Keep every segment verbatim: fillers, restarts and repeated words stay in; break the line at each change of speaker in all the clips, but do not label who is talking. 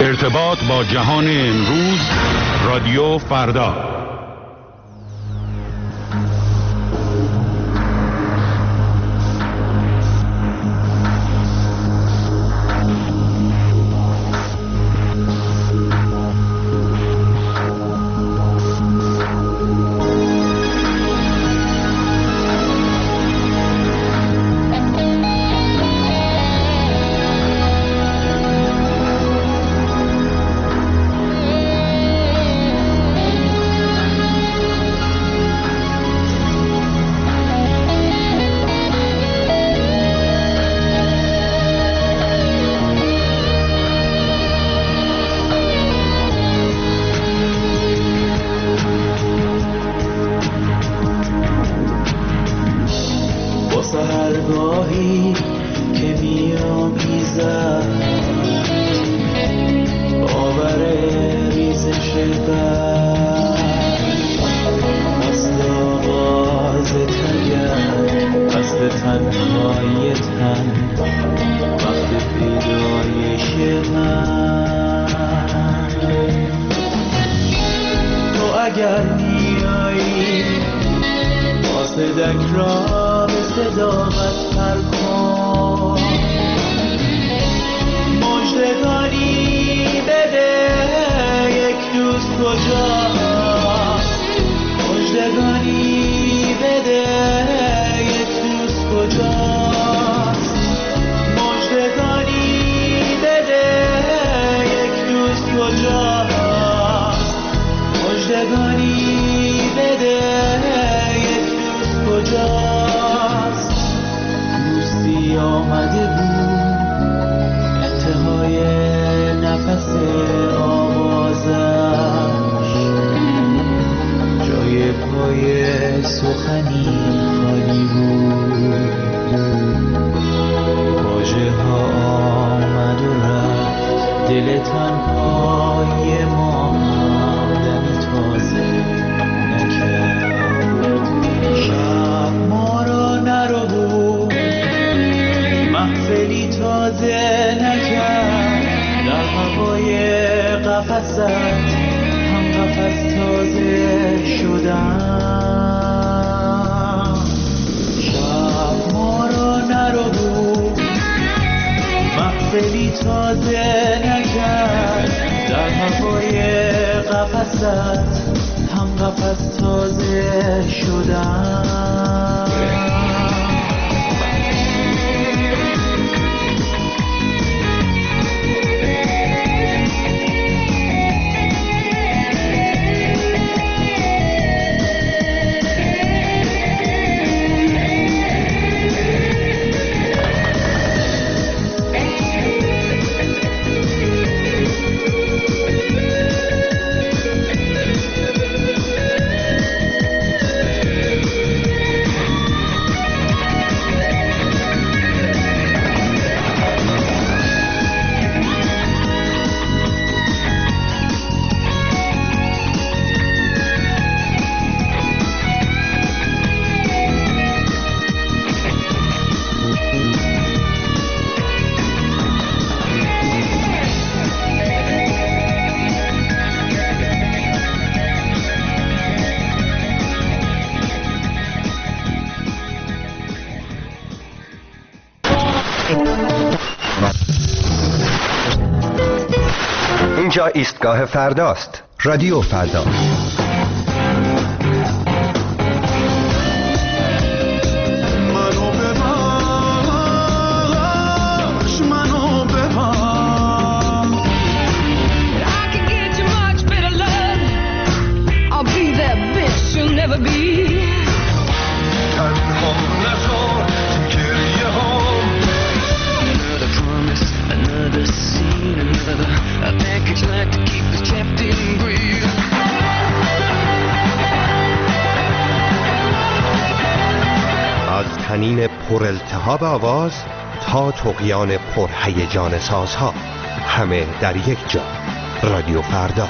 ارتباط با جهان امروز، رادیو فردا.
سحرگاهی که می‌آمیزد باور ریزش برق، قصد آغاز تگرگ، قصد تنهای تن، وقت پیدایش من. تو اگر میایی قاصدک را به صداقت پر کن، مژدگانی بده یک دوست کجاست، مژدگانی بده یک دوست کجاست، مژدگانی بده یک دوست کجاست، مژدگانی بده یک دوست کجاست. دوستی آمده بود انتهای نفس آوازش، جای پای سخنی خالی بود، واژه ها آمد و رفت، دل تنهای ما هم دمی تازه نکرد. شب ما را نرو بود، محفلی تازه نکرد، در هوای قفست هم قفس تازه شدم. شب ما را نرو بود، محفلی تازه نکرد، در هوای قفست هم قفس تازه شدم.
اینجا ایستگاه فرداست. رادیو فردا. از طنین پر التهاب آواز تا طغیان پر هیجان سازها، همه در یک جا. رادیو فردا.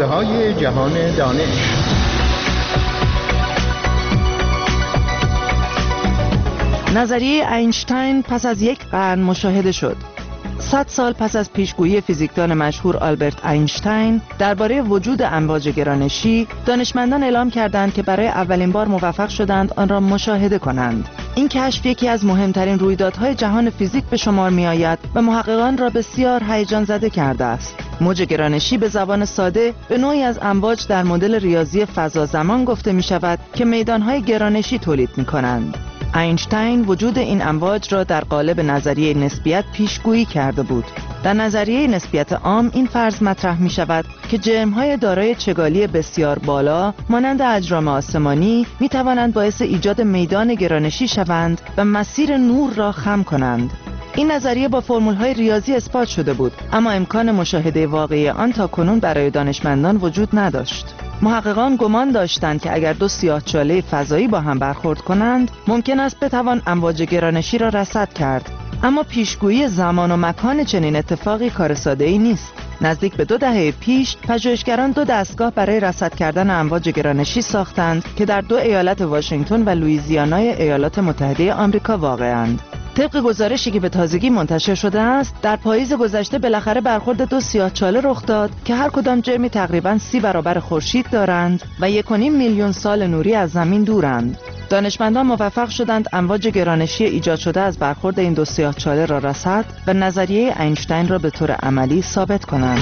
های جهان دانش.
نظریه اینشتین پس از یک قرن مشاهده شد. صد سال پس از پیشگویی فیزیکدان مشهور آلبرت اینشتین درباره وجود امواج گرانشی، دانشمندان اعلام کردند که برای اولین بار موفق شدند آن را مشاهده کنند. این کشف یکی از مهمترین رویدادهای جهان فیزیک به شمار می آید و محققان را بسیار هیجان زده کرده است. موج گرانشی به زبان ساده به نوعی از امواج در مدل ریاضی فضا زمان گفته می شود که میدانهای گرانشی تولید می کنند. اینشتین وجود این امواج را در قالب نظریه نسبیت پیشگویی کرده بود. در نظریه نسبیت عام این فرض مطرح می شود که جرم‌های دارای چگالی بسیار بالا مانند اجرام آسمانی می توانند باعث ایجاد میدان گرانشی شوند و مسیر نور را خم کنند. این نظریه با فرمول‌های ریاضی اثبات شده بود، اما امکان مشاهده واقعی آن تاکنون برای دانشمندان وجود نداشت. محققان گمان داشتند که اگر دو سیاه‌چاله فضایی با هم برخورد کنند، ممکن است بتوان امواج گرانشی را رصد کرد. اما پیشگویی زمان و مکان چنین اتفاقی کار ساده‌ای نیست. نزدیک به دو دهه پیش، پژوهشگران دو دستگاه برای رصد کردن امواج گرانشی ساختند که در دو ایالت واشنگتن و لوئیزیانای ایالات متحده آمریکا واقع‌اند. طبق گزارشی که به تازگی منتشر شده است، در پاییز گذشته بالاخره برخورد دو سیاه‌چاله رخ داد که هر کدام جرمی تقریباً سی برابر خورشید دارند و یک و نیم میلیون سال نوری از زمین دورند. دانشمندان موفق شدند امواج گرانشی ایجاد شده از برخورد این دو سیاه‌چاله را رصد و نظریه اینشتین را به طور عملی ثابت کنند.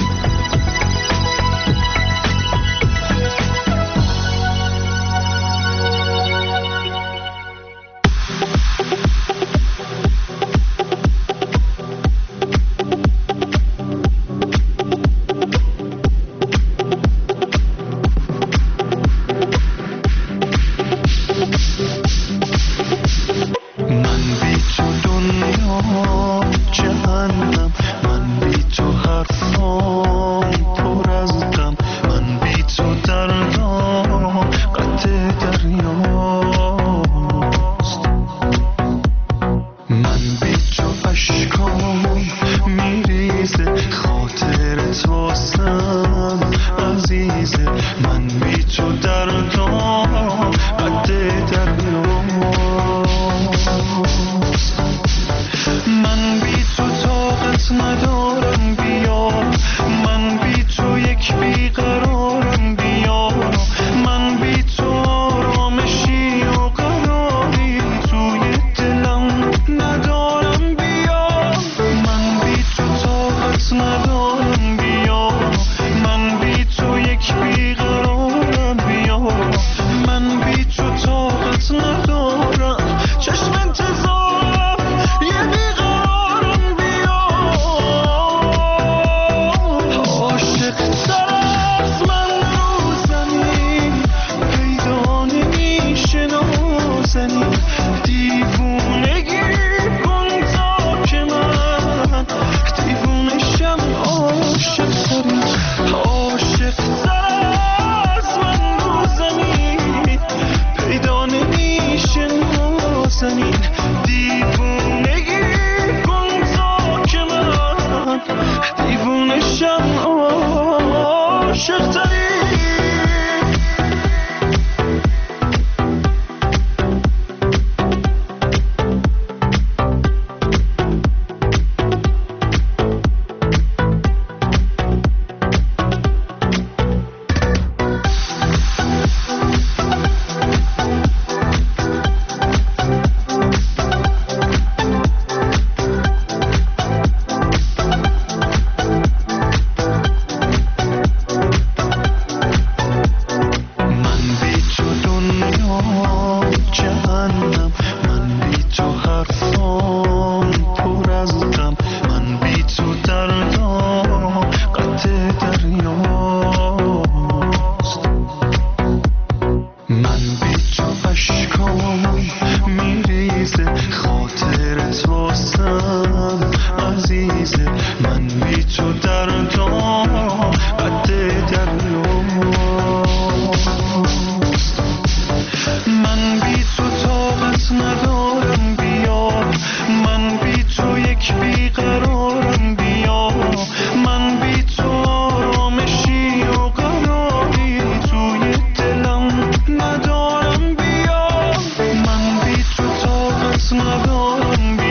دوست ندارم